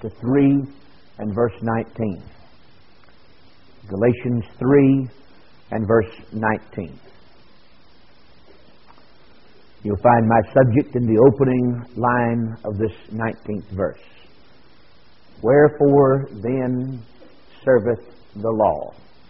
chapter 3 and verse 19. Galatians 3 and verse 19. You'll find my subject in the opening line of this 19th verse. Wherefore then serveth the law?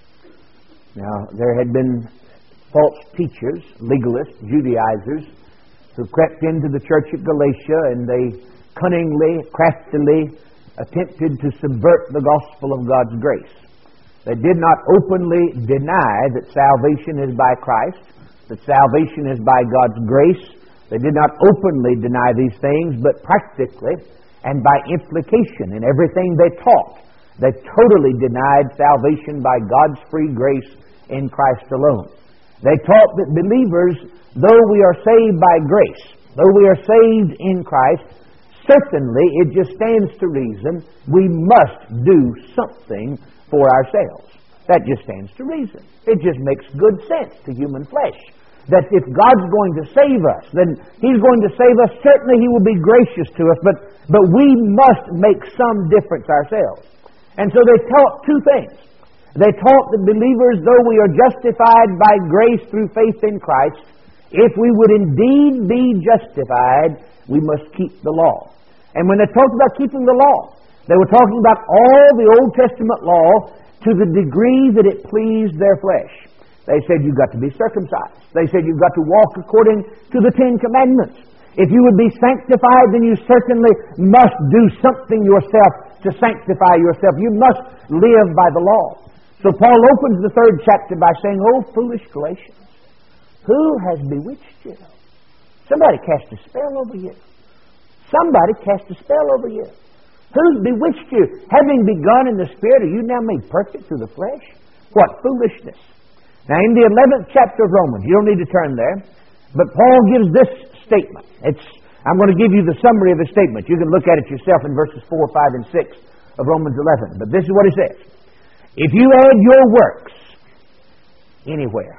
Now, there had been false teachers, legalists, Judaizers, who crept into the church at Galatia, and they cunningly, craftily attempted to subvert the gospel of God's grace. They did not openly deny that salvation is by Christ, that salvation is by God's grace. They did not openly deny these things, but practically and by implication in everything they taught, they totally denied salvation by God's free grace in Christ alone. They taught that believers, though we are saved by grace, though we are saved in Christ, certainly it just stands to reason we must do something for ourselves. That just stands to reason. It just makes good sense to human flesh. That if God's going to save us, then He's going to save us. Certainly He will be gracious to us, but we must make some difference ourselves. And so they taught two things. They taught that believers, though we are justified by grace through faith in Christ, if we would indeed be justified, we must keep the law. And when they talked about keeping the law, they were talking about all the Old Testament law to the degree that it pleased their flesh. They said you've got to be circumcised. They said you've got to walk according to the Ten Commandments. If you would be sanctified, then you certainly must do something yourself to sanctify yourself. You must live by the law. So Paul opens the 3rd chapter by saying, "O foolish Galatians, who has bewitched you?" Somebody cast a spell over you. Somebody cast a spell over you. Who's bewitched you? Having begun in the Spirit, are you now made perfect through the flesh? What foolishness! Now, in the 11th chapter of Romans, you don't need to turn there, but Paul gives this statement. I'm going to give you the summary of the statement. You can look at it yourself in verses 4, 5, and 6 of Romans 11. But this is what he says. If you add your works anywhere,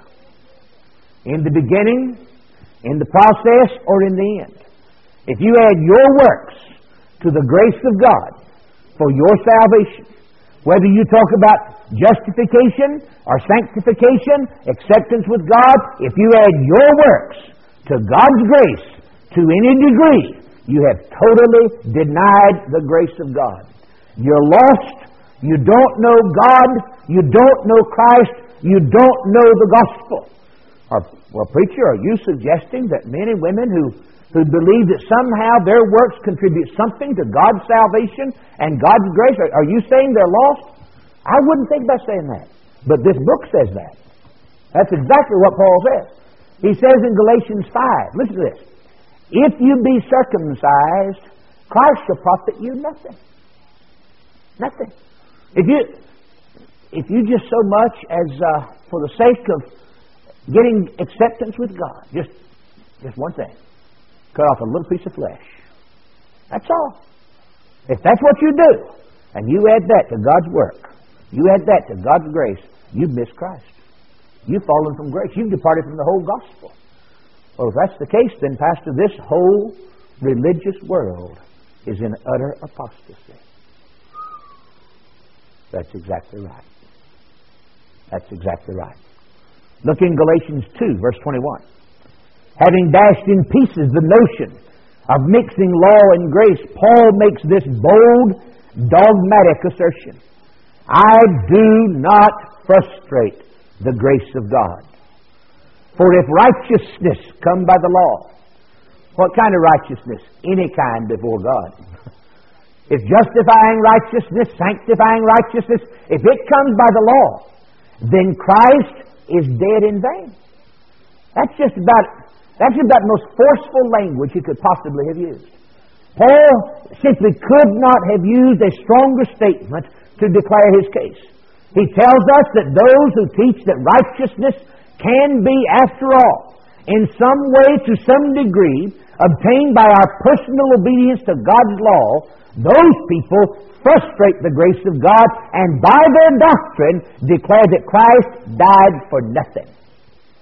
in the beginning, in the process, or in the end, if you add your works to the grace of God for your salvation, whether you talk about justification or sanctification, acceptance with God, if you add your works to God's grace to any degree, you have totally denied the grace of God. You're lost. You don't know God. You don't know Christ. You don't know the gospel. Well, preacher, are you suggesting that men and women who believe that somehow their works contribute something to God's salvation and God's grace, are you saying they're lost? I wouldn't think about saying that. But this book says that. That's exactly what Paul says. He says in Galatians 5, listen to this. If you be circumcised, Christ shall profit you nothing. Nothing. If you just so much as for the sake of getting acceptance with God, just one thing, cut off a little piece of flesh. That's all. If that's what you do, and you add that to God's work, you add that to God's grace, you've missed Christ. You've fallen from grace. You've departed from the whole gospel. Well, if that's the case, then, Pastor, this whole religious world is in utter apostasy. That's exactly right. That's exactly right. Look in Galatians 2, verse 21. Having dashed in pieces the notion of mixing law and grace, Paul makes this bold, dogmatic assertion. I do not frustrate the grace of God. For if righteousness come by the law, what kind of righteousness? Any kind before God. If justifying righteousness, sanctifying righteousness, if it comes by the law, then Christ is dead in vain. That's about the most forceful language he could possibly have used. Paul simply could not have used a stronger statement to declare his case. He tells us that those who teach that righteousness can be, after all, in some way, to some degree, obtained by our personal obedience to God's law, those people frustrate the grace of God and by their doctrine declare that Christ died for nothing.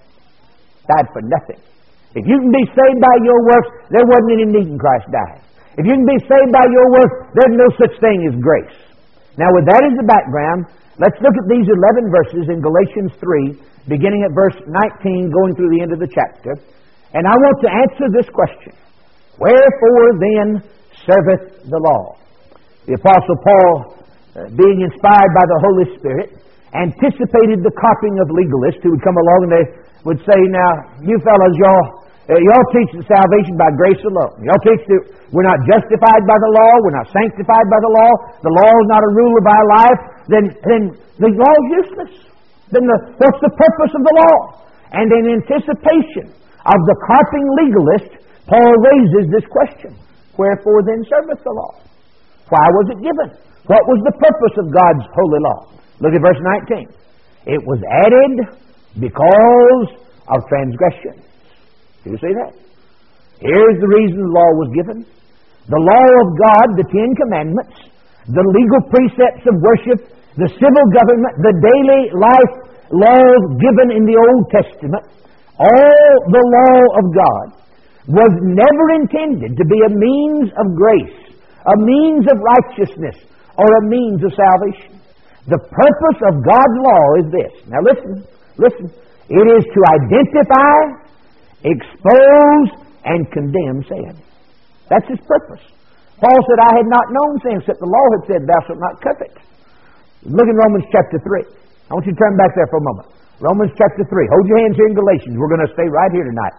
Died for nothing. If you can be saved by your works, there wasn't any need in Christ dying. If you can be saved by your works, there's no such thing as grace. Now, with that as the background, let's look at these 11 verses in Galatians 3, beginning at verse 19, going through the end of the chapter. And I want to answer this question. Wherefore then serveth the law? The Apostle Paul, being inspired by the Holy Spirit, anticipated the copying of legalists who would come along and they would say, now, you fellas, y'all teach that salvation by grace alone. Y'all teach that we're not justified by the law, we're not sanctified by the law is not a rule of our life, then the law is useless. Then what's the purpose of the law? And in anticipation of the carping legalist, Paul raises this question. Wherefore then serveth the law? Why was it given? What was the purpose of God's holy law? Look at verse 19. It was added because of transgression. Do you see that? Here's the reason the law was given. The law of God, the 10 Commandments, the legal precepts of worship, the civil government, the daily life laws given in the Old Testament, all the law of God was never intended to be a means of grace, a means of righteousness, or a means of salvation. The purpose of God's law is this. Now listen. It is to identify, expose, and condemn sin. That's His purpose. Paul said, I had not known sin except the law had said, thou shalt not covet. Look in Romans chapter 3. I want you to turn back there for a moment. Romans chapter 3. Hold your hands here in Galatians. We're going to stay right here tonight.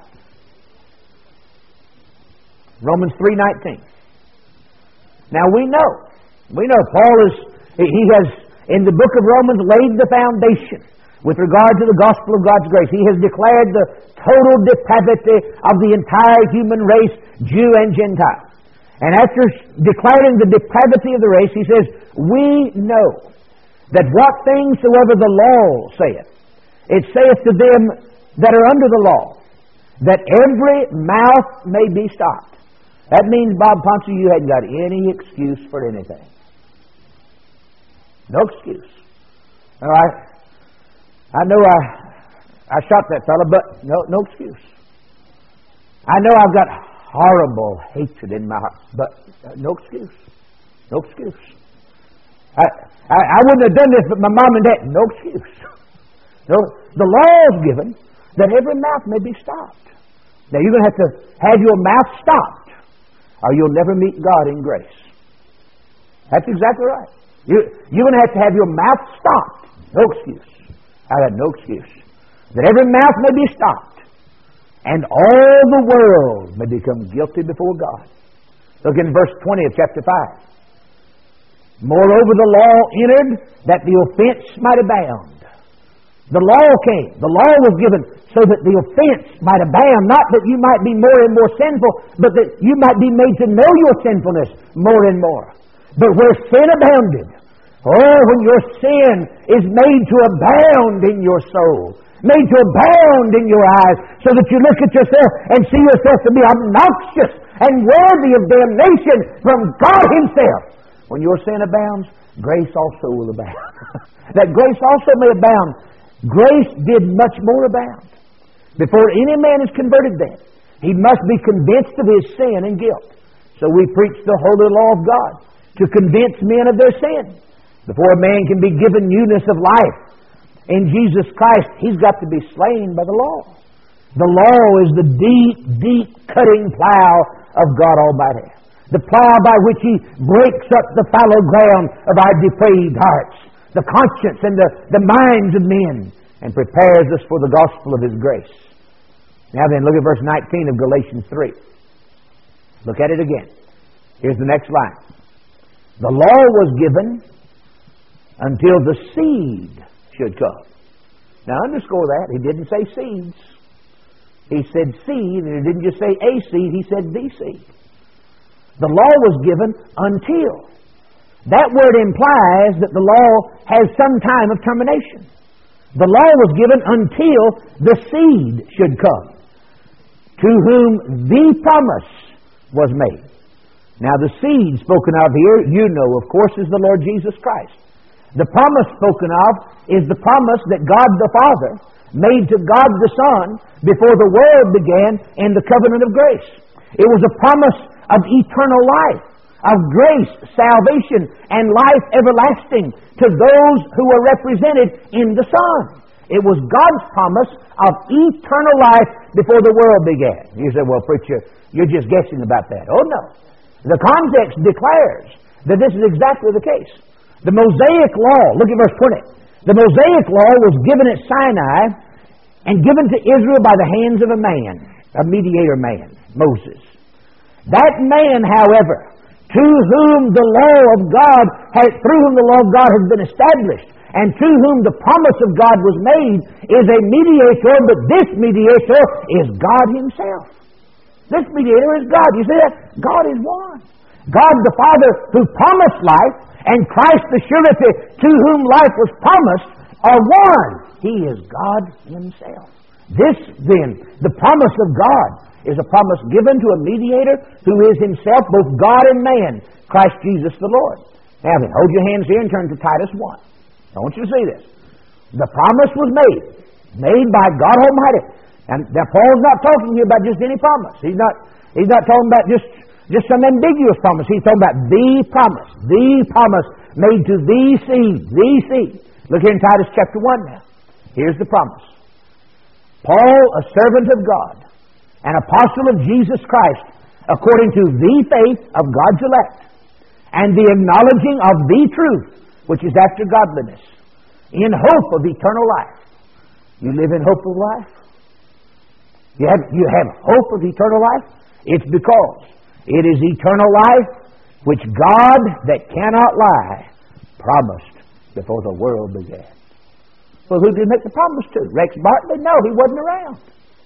Romans 3:19. Now we know Paul he has, in the book of Romans, laid the foundation with regard to the gospel of God's grace. He has declared the total depravity of the entire human race, Jew and Gentile. And after declaring the depravity of the race, he says, we know that what things soever the law saith, it saith to them that are under the law, that every mouth may be stopped. That means, Bob Ponce, you hadn't got any excuse for anything. No excuse. All right? I know I shot that fellow, but no excuse. I know I've got horrible hatred in my heart, but no excuse. No excuse. I wouldn't have done this, but my mom and dad, no excuse. No, the law is given that every mouth may be stopped. Now you're going to have your mouth stopped, or you'll never meet God in grace. That's exactly right. You're going to have your mouth stopped. No excuse. I got no excuse. That every mouth may be stopped, and all the world may become guilty before God. Look in verse 20 of chapter 5. Moreover, the law entered that the offense might abound. The law came. The law was given so that the offense might abound. Not that you might be more and more sinful, but that you might be made to know your sinfulness more and more. But where sin abounded, when your sin is made to abound in your soul, made to abound in your eyes, so that you look at yourself and see yourself to be obnoxious and worthy of damnation from God Himself. When your sin abounds, grace also will abound. That grace also may abound. Grace did much more abound. Before any man is converted then, he must be convinced of his sin and guilt. So we preach the holy law of God to convince men of their sin. Before a man can be given newness of life in Jesus Christ, he's got to be slain by the law. The law is the deep cutting plow of God Almighty. The plow by which He breaks up the fallow ground of our depraved hearts, the conscience and the minds of men, and prepares us for the gospel of His grace. Now then, look at verse 19 of Galatians 3. Look at it again. Here's the next line. The law was given until the seed should come. Now underscore that. He didn't say seeds. He said seed, and He didn't just say a seed, He said the seed. The law was given until. That word implies that the law has some time of termination. The law was given until the seed should come, to whom the promise was made. Now the seed spoken of here, you know, of course, is the Lord Jesus Christ. The promise spoken of is the promise that God the Father made to God the Son before the world began in the covenant of grace. It was a promise of eternal life, of grace, salvation, and life everlasting to those who were represented in the Son. It was God's promise of eternal life before the world began. You say, well, preacher, you're just guessing about that. Oh, no. The context declares that this is exactly the case. The Mosaic Law, look at verse 20. The Mosaic Law was given at Sinai and given to Israel by the hands of a man, a mediator man, Moses. That man, however, through whom the law of God has been established, and to whom the promise of God was made, is a mediator, but this mediator is God Himself. This mediator is God. You see that? God is one. God the Father who promised life, and Christ the surety to whom life was promised, are one. He is God Himself. This, then, the promise of God, is a promise given to a mediator who is Himself both God and man, Christ Jesus the Lord. Now then, hold your hands here and turn to Titus 1. I want you to see this. The promise was made by God Almighty. And now Paul's not talking here about just any promise. He's not talking about just some ambiguous promise. He's talking about the promise made to the seed. Look here in Titus chapter 1 now. Here's the promise. Paul, a servant of God, an apostle of Jesus Christ, according to the faith of God's elect, and the acknowledging of the truth, which is after godliness, in hope of eternal life. You live in hope of life? You have hope of eternal life? It's because it is eternal life which God that cannot lie promised before the world began. Well, who did he make the promise to? Rex Bartley? No, he wasn't around.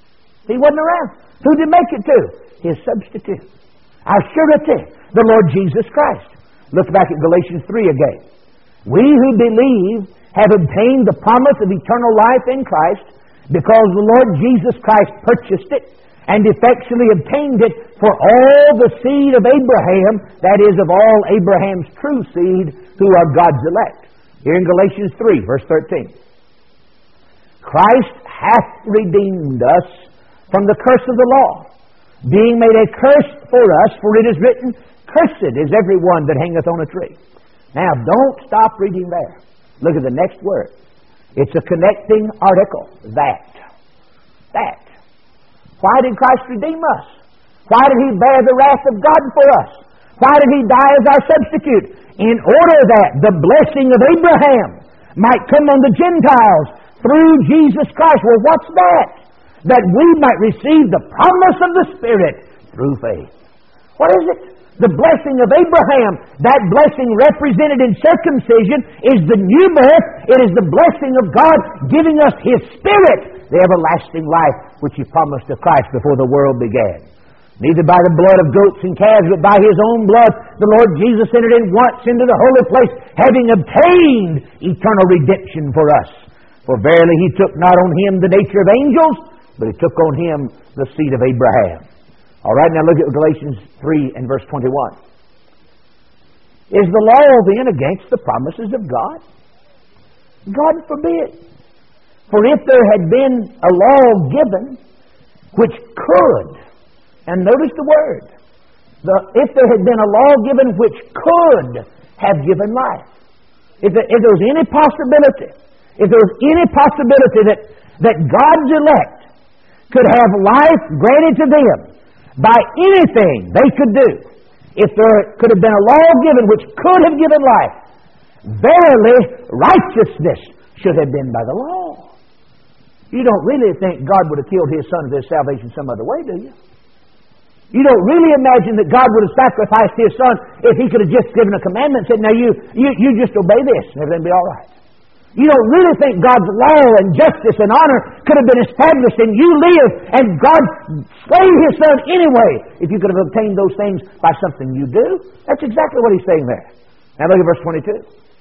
Who did he make it to? His substitute. Our surety, the Lord Jesus Christ. Look back at Galatians 3 again. We who believe have obtained the promise of eternal life in Christ, because the Lord Jesus Christ purchased it and effectually obtained it for all the seed of Abraham, that is, of all Abraham's true seed, who are God's elect. Here in Galatians 3, verse 13. Christ hath redeemed us from the curse of the law, being made a curse for us, for it is written, Cursed is every one that hangeth on a tree. Now, don't stop reading there. Look at the next word. It's a connecting article. That. Why did Christ redeem us? Why did He bear the wrath of God for us? Why did He die as our substitute? In order that the blessing of Abraham might come on the Gentiles through Jesus Christ. Well, what's that? That we might receive the promise of the Spirit through faith. What is it? The blessing of Abraham. That blessing represented in circumcision is the new birth. It is the blessing of God giving us His Spirit, the everlasting life which He promised to Christ before the world began. Neither by the blood of goats and calves, but by His own blood, the Lord Jesus entered in once into the holy place, having obtained eternal redemption for us. For verily He took not on Him the nature of angels, but He took on Him the seed of Abraham. All right, now look at Galatians 3 and verse 21. Is the law then against the promises of God? God forbid. For if there had been a law given which could, and notice the word, if there had been a law given which could have given life, if there was any possibility that God's elect could have life granted to them by anything they could do, if there could have been a law given which could have given life, verily righteousness should have been by the law. You don't really think God would have killed His Son of their salvation some other way, do you? You don't really imagine that God would have sacrificed His Son if He could have just given a commandment and said, now you just obey this and everything will be all right. You don't really think God's law and justice and honor could have been established and you live and God slay His Son anyway if you could have obtained those things by something you do. That's exactly what He's saying there. Now look at verse 22.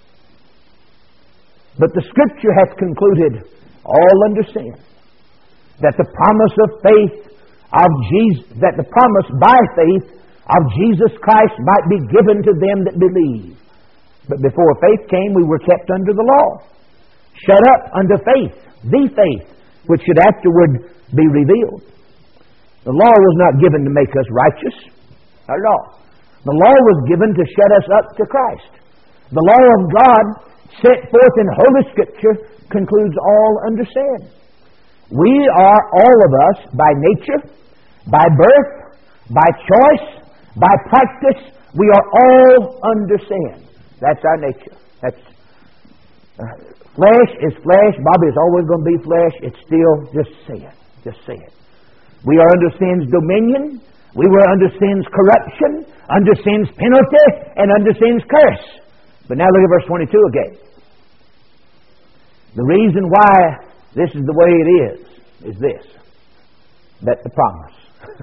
But the Scripture hath concluded all under sin, that the promise of faith of Jesus, that the promise by faith of Jesus Christ might be given to them that believe. But before faith came, we were kept under the law, shut up under faith, the faith which should afterward be revealed. The law was not given to make us righteous. Not at all. The law was given to shut us up to Christ. The law of God set forth in Holy Scripture concludes all under sin. We are, all of us, by nature, by birth, by choice, by practice, we are all under sin. That's our nature. That's flesh is flesh. Bobby is always going to be flesh. It's still just sin. Just sin. We are under sin's dominion. We were under sin's corruption, under sin's penalty, and under sin's curse. But now look at verse 22 again. The reason why this is the way it is this. That the promise.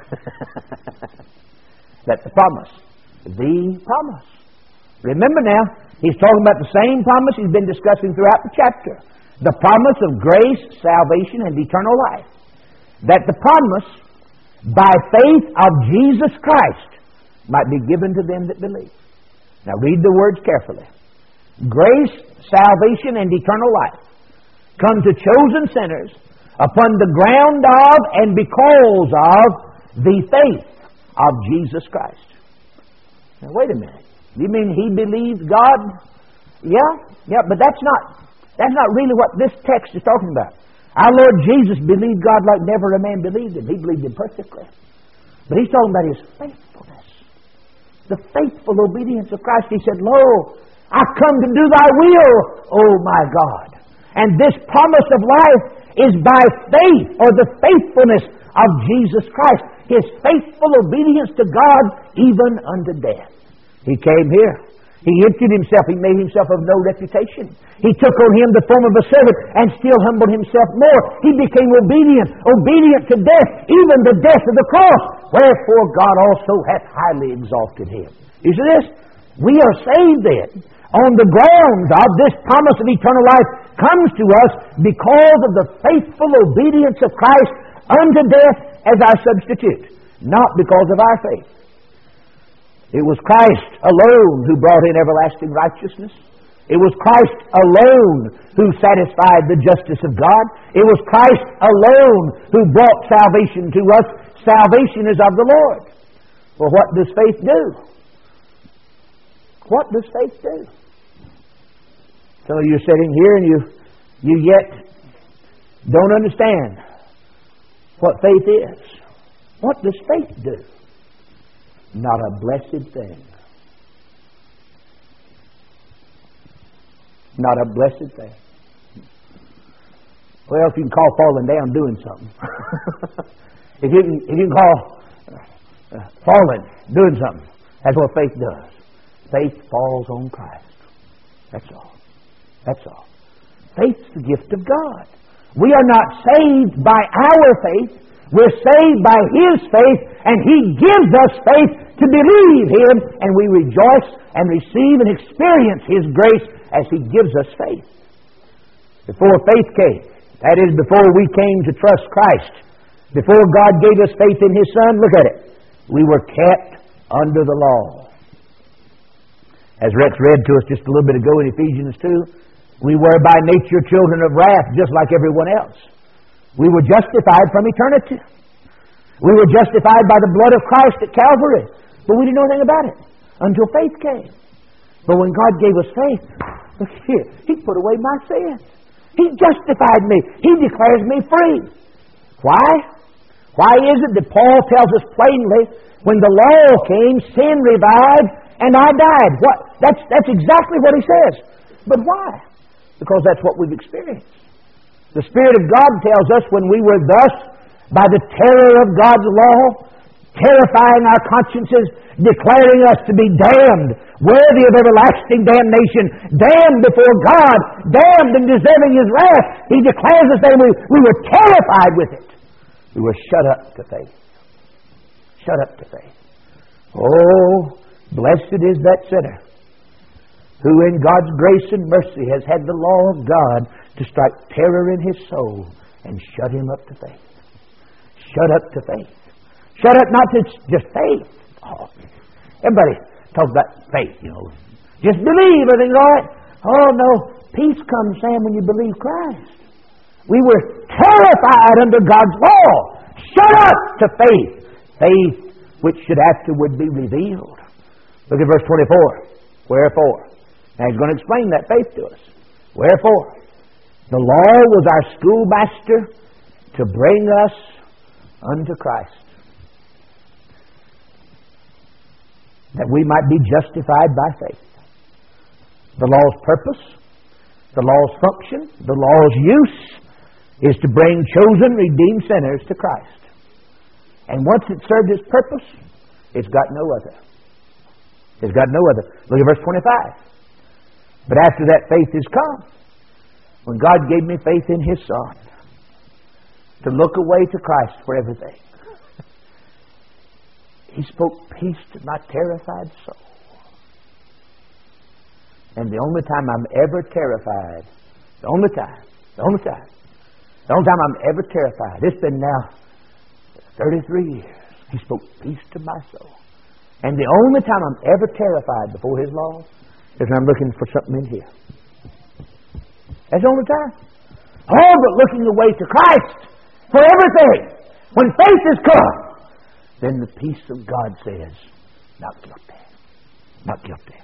That the promise. The promise. Remember now, he's talking about the same promise he's been discussing throughout the chapter. The promise of grace, salvation, and eternal life. That the promise, by faith of Jesus Christ, might be given to them that believe. Now read the words carefully. Grace, salvation, and eternal life come to chosen sinners upon the ground of and because of the faith of Jesus Christ. Now wait a minute. You mean he believed God? Yeah, but that's not really what this text is talking about. Our Lord Jesus believed God like never a man believed Him. He believed Him perfectly. But He's talking about His faithfulness. The faithful obedience of Christ. He said, Lo, I come to do thy will, O my God. And this promise of life is by faith, or the faithfulness of Jesus Christ. His faithful obedience to God, even unto death. He came here. He emptied Himself. He made Himself of no reputation. He took on Him the form of a servant and still humbled Himself more. He became obedient to death, even the death of the cross. Wherefore God also hath highly exalted Him. You see this? We are saved then on the grounds of this promise of eternal life comes to us because of the faithful obedience of Christ unto death as our substitute, not because of our faith. It was Christ alone who brought in everlasting righteousness. It was Christ alone who satisfied the justice of God. It was Christ alone who brought salvation to us. Salvation is of the Lord. Well, what does faith do? What does faith do? Some of you are sitting here and you yet don't understand what faith is. What does faith do? Not a blessed thing. Not a blessed thing. Well, if you can call falling down doing something. if you can call falling doing something. That's what faith does. Faith falls on Christ. That's all. That's all. Faith's the gift of God. We are not saved by our faith. We're saved by His faith, and He gives us faith to believe Him, and we rejoice and receive and experience His grace as He gives us faith. Before faith came, that is, before we came to trust Christ, before God gave us faith in His Son, look at it, we were kept under the law. As Rex read to us just a little bit ago in Ephesians 2, we were by nature children of wrath, just like everyone else. We were justified from eternity. We were justified by the blood of Christ at Calvary. But we didn't know anything about it until faith came. But when God gave us faith, look here, He put away my sin. He justified me. He declares me free. Why? Why is it that Paul tells us plainly, when the law came, sin revived, and I died? What? That's exactly what he says. But why? Because that's what we've experienced. The Spirit of God tells us when we were thus, by the terror of God's law, terrifying our consciences, declaring us to be damned, worthy of everlasting damnation, damned before God, damned and deserving His wrath. He declares us that we were terrified with it. We were shut up to faith. Shut up to faith. Oh, blessed is that sinner who in God's grace and mercy has had the law of God to strike terror in his soul and shut him up to faith. Shut up to faith. Shut up not to just faith. Oh, everybody talks about faith, you know. Just believe, everything's all right. Oh, no. Peace comes, Sam, when you believe Christ. We were terrified under God's law. Shut up to faith. Faith which should afterward be revealed. Look at verse 24. Wherefore? Now he's going to explain that faith to us. Wherefore? The law was our schoolmaster to bring us unto Christ, that we might be justified by faith. The law's purpose, the law's function, the law's use is to bring chosen, redeemed sinners to Christ. And once it served its purpose, it's got no other. It's got no other. Look at verse 25. But after that faith is come, when God gave me faith in His Son, to look away to Christ for everything, He spoke peace to my terrified soul. And the only time I'm ever terrified, the only time I'm ever terrified, it's been now 33 years, He spoke peace to my soul. And the only time I'm ever terrified before His law is when I'm looking for something in here. That's the only time. Oh, but looking away to Christ for everything. When faith has come, then the peace of God says, not guilty. Not guilty.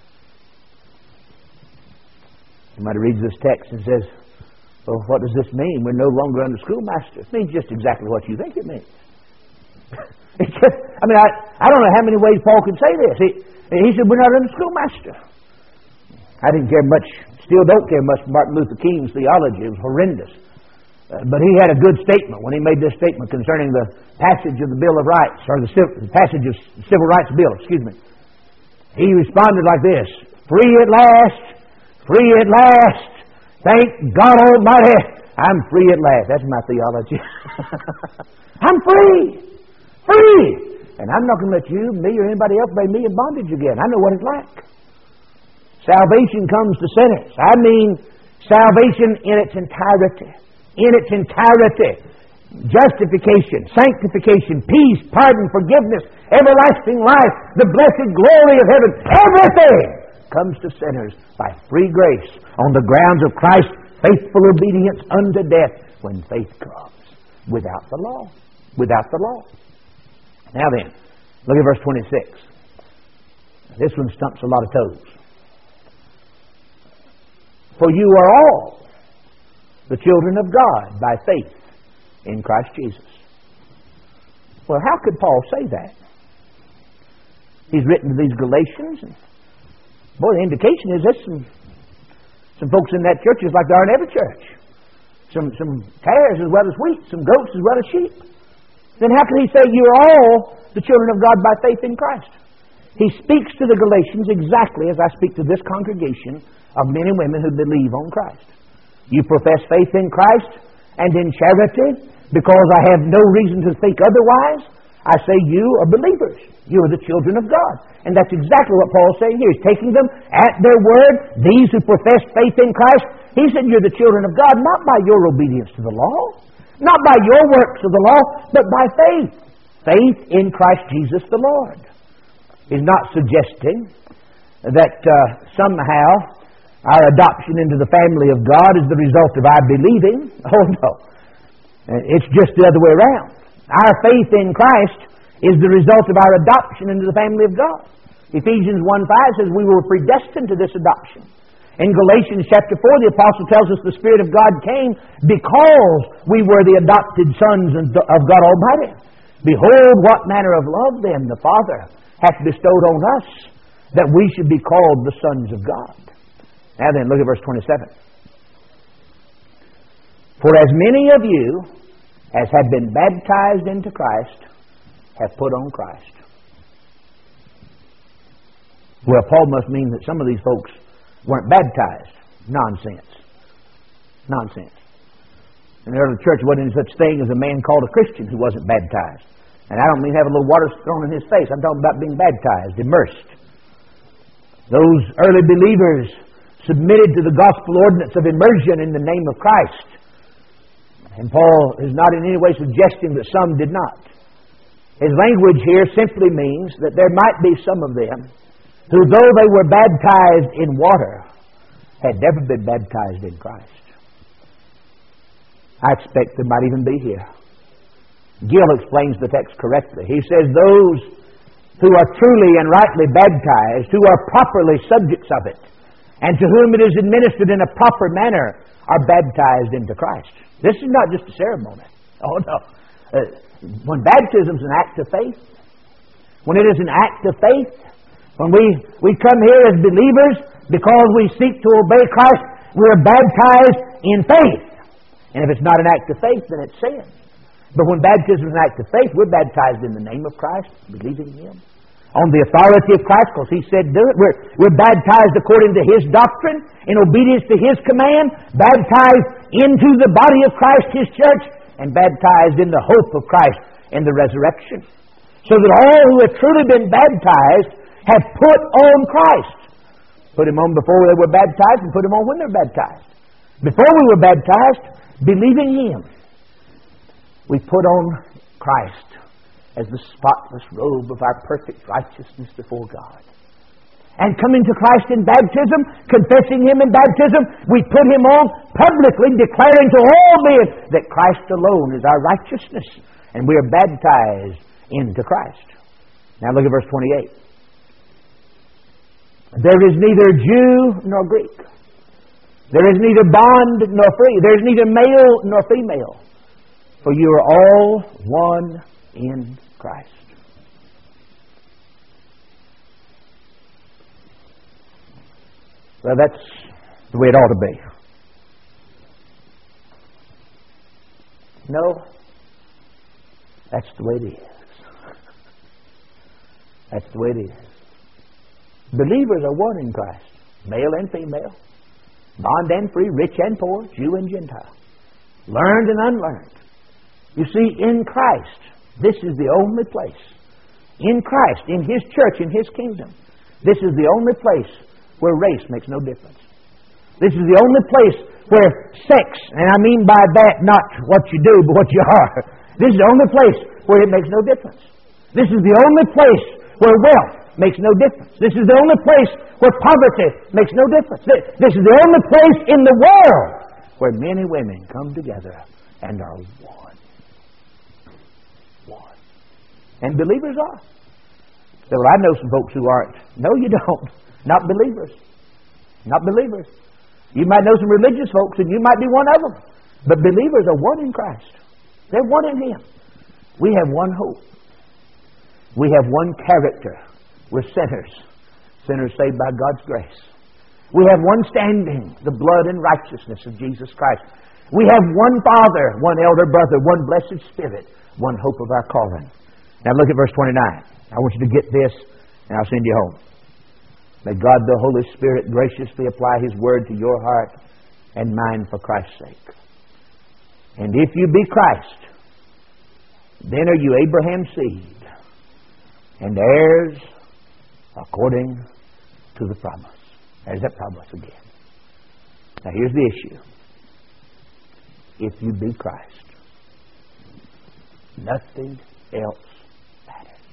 Somebody reads this text and says, well, what does this mean? We're no longer under schoolmaster. It means just exactly what you think it means. It's just, I don't know how many ways Paul could say this. He said, we're not under schoolmaster. I didn't care much, still don't care much for Martin Luther King's theology. It was horrendous. But he had a good statement when he made this statement concerning the passage of the Bill of Rights, or the passage of Civil Rights Bill, He responded like this: free at last, free at last, thank God Almighty, I'm free at last. That's my theology. I'm free. Free. And I'm not going to let you, me, or anybody else make me in bondage again. I know what it's like. Salvation comes to sinners. I mean salvation in its entirety. In its entirety. Justification, sanctification, peace, pardon, forgiveness, everlasting life, the blessed glory of heaven. Everything comes to sinners by free grace on the grounds of Christ's faithful obedience unto death when faith comes. Without the law. Without the law. Now then, look at verse 26. This one stumps a lot of toes. For you are all the children of God by faith in Christ Jesus. Well, how could Paul say that? He's written to these Galatians, and boy, the indication is there's some folks in that church is like there are in every church. Some tares as well as wheat, some goats as well as sheep. Then how can he say you're all the children of God by faith in Christ? He speaks to the Galatians exactly as I speak to this congregation of men and women who believe on Christ. You profess faith in Christ and in charity because I have no reason to think otherwise. I say you are believers. You are the children of God. And that's exactly what Paul's saying here. He's taking them at their word. These who profess faith in Christ, he said you're the children of God not by your obedience to the law, not by your works of the law, but by faith. Faith in Christ Jesus the Lord. He's not suggesting that somehow our adoption into the family of God is the result of our believing. Oh, no. It's just the other way around. Our faith in Christ is the result of our adoption into the family of God. Ephesians 1:5 says we were predestined to this adoption. In Galatians chapter 4, the apostle tells us the Spirit of God came because we were the adopted sons of God Almighty. Behold, what manner of love then the Father hath bestowed on us, that we should be called the sons of God. Now then, look at verse 27. For as many of you as have been baptized into Christ have put on Christ. Well, Paul must mean that some of these folks weren't baptized. Nonsense. Nonsense. In the early church, wasn't any such thing as a man called a Christian who wasn't baptized. And I don't mean have a little water thrown in his face. I'm talking about being baptized, immersed. Those early believers submitted to the gospel ordinance of immersion in the name of Christ. And Paul is not in any way suggesting that some did not. His language here simply means that there might be some of them who, though they were baptized in water, had never been baptized in Christ. I expect there might even be here. Gill explains the text correctly. He says, those who are truly and rightly baptized, who are properly subjects of it, and to whom it is administered in a proper manner, are baptized into Christ. This is not just a ceremony. Oh, no. When baptism is an act of faith, when it is an act of faith, when we come here as believers because we seek to obey Christ, we're baptized in faith. And if it's not an act of faith, then it's sin. But when baptism is an act of faith, we're baptized in the name of Christ, believing Him, on the authority of Christ, because He said do it. We're baptized according to His doctrine, in obedience to His command, baptized into the body of Christ, His church, and baptized in the hope of Christ and the resurrection. So that all who have truly been baptized have put on Christ. Put Him on before they were baptized and put Him on when they're baptized. Before we were baptized, believing Him, we put on Christ as the spotless robe of our perfect righteousness before God. And coming to Christ in baptism, confessing Him in baptism, we put Him on publicly, declaring to all men that Christ alone is our righteousness. And we are baptized into Christ. Now look at verse 28. There is neither Jew nor Greek. There is neither bond nor free. There is neither male nor female. For you are all one in Christ. Well, that's the way it ought to be. No, that's the way it is. That's the way it is. Believers are one in Christ, male and female, bond and free, rich and poor, Jew and Gentile, learned and unlearned. You see, in Christ, this is the only place. In Christ, in His church, in His kingdom, this is the only place where race makes no difference. This is the only place where sex, and I mean by that not what you do, but what you are. This is the only place where it makes no difference. This is the only place where wealth makes no difference. This is the only place where poverty makes no difference. This is the only place in the world where men and women come together and are one. One. And believers are. So, well, I know some folks who aren't. No, you don't. Not believers. Not believers. You might know some religious folks, and you might be one of them. But believers are one in Christ. They're one in Him. We have one hope. We have one character. We're sinners. Sinners saved by God's grace. We have one standing, the blood and righteousness of Jesus Christ. We have one Father, one elder brother, one blessed Spirit, one hope of our calling. Now look at verse 29. I want you to get this, and I'll send you home. May God the Holy Spirit graciously apply His Word to your heart and mine for Christ's sake. And if you be Christ, then are you Abraham's seed and heirs according to the promise. There's that promise again. Now here's the issue. If you be Christ, nothing else matters.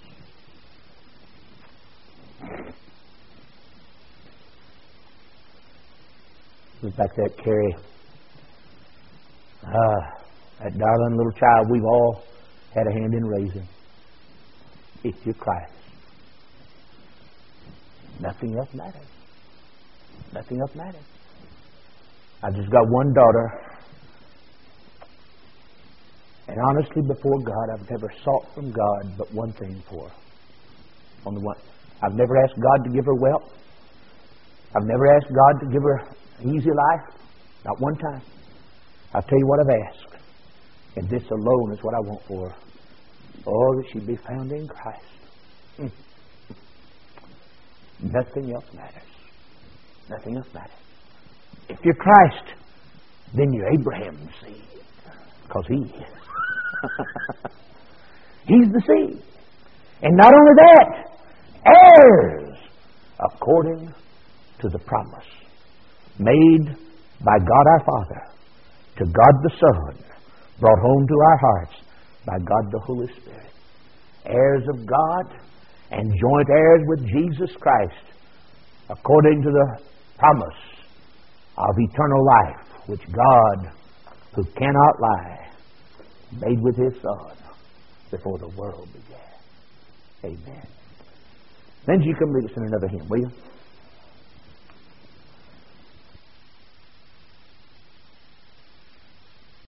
It was like that Carrie, that darling little child we've all had a hand in raising. If you're Christ, nothing else matters. Nothing else matters. I've just got one daughter, and honestly, before God, I've never sought from God but one thing for her. Only one. I've never asked God to give her wealth. I've never asked God to give her an easy life. Not one time. I'll tell you what I've asked. And this alone is what I want for her. Oh, that she be found in Christ. Nothing else matters. Nothing else matters. If you're Christ, then you're Abraham's seed. Because He is. He's the seed. And not only that, heirs according to the promise made by God our Father to God the Son, brought home to our hearts by God the Holy Spirit. Heirs of God and joint heirs with Jesus Christ according to the promise of eternal life which God, who cannot lie, made with His Son before the world began. Amen. Then you come lead us in another hymn, will you?